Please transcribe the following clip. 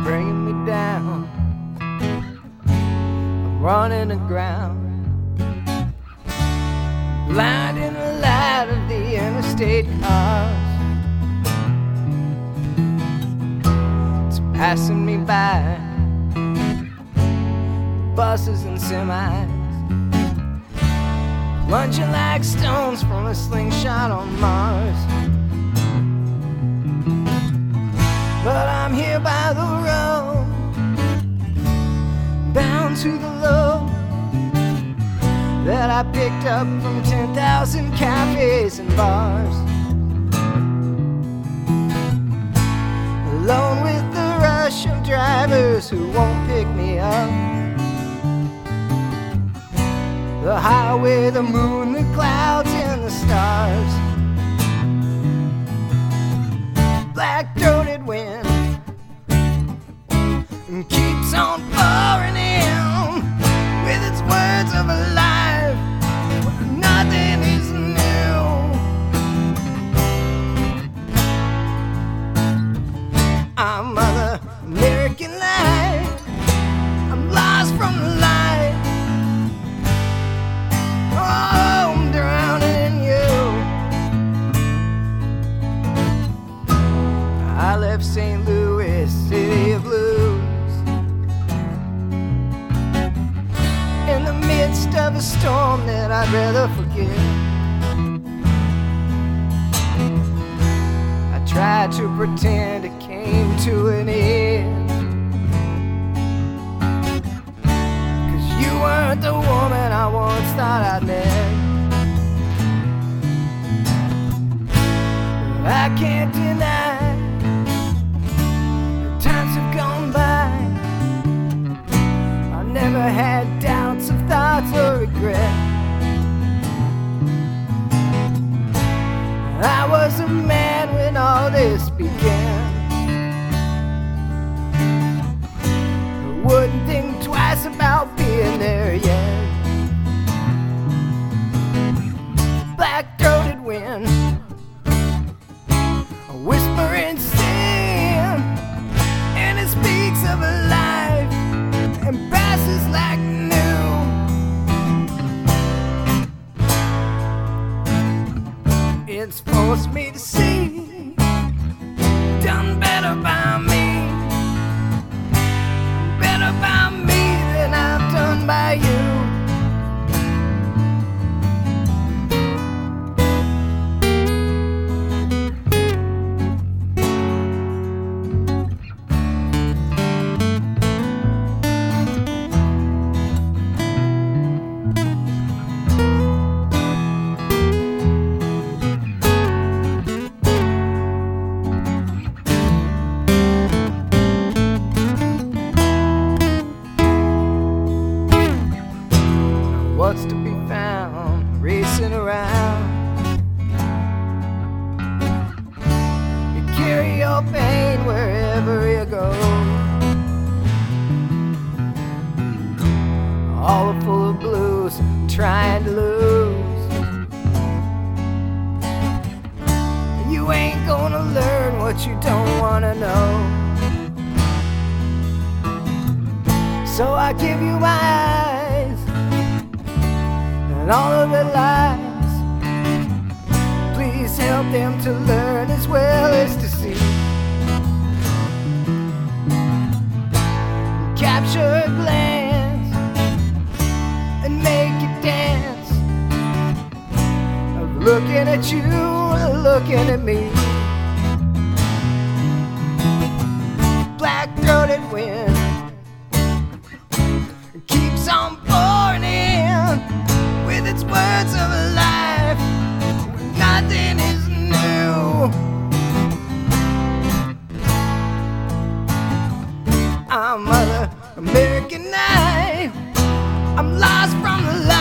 bringing me down. I'm running aground, blind in the light of the interstate cars. It's passing me by, buses and semis, lunging like stones from a slingshot on Mars. But I'm here by the road, bound to the low that I picked up from 10,000 cafes and bars. Alone with the rush of drivers who won't pick me up. The highway, the moon, the clouds, and the stars. Black-throated wind keeps on pouring in with its words of a life where nothing is new. I'm Mother American life, I'm lost from the light. Oh, I'm drowning in you. I left St. Louis, city of blues, in the midst of a storm that I'd rather forget. I tried to pretend it came to an end, 'cause you weren't the woman I once thought I'd met. But I can't deny the times have gone by. I never had doubts of thoughts or regret. I was a man when all this began. I wouldn't think twice about being there yet. Black-throated wind, a whispering sin, and it speaks of a life and passes like new. It's forced me to see, done better by me, better by me than I've done by you. What's to be found racing around? You carry your pain wherever you go, all full of blues, trying to lose. You ain't gonna learn what you don't wanna know, so I give you my eyes and all of their lies. Please help them to learn as well as to see. Capture a glance and make it dance, of looking at you, looking at me. Black-throated wind keeps on pouring in with its words of a life when nothing is new. I'm Mother American life, I'm lost from the light.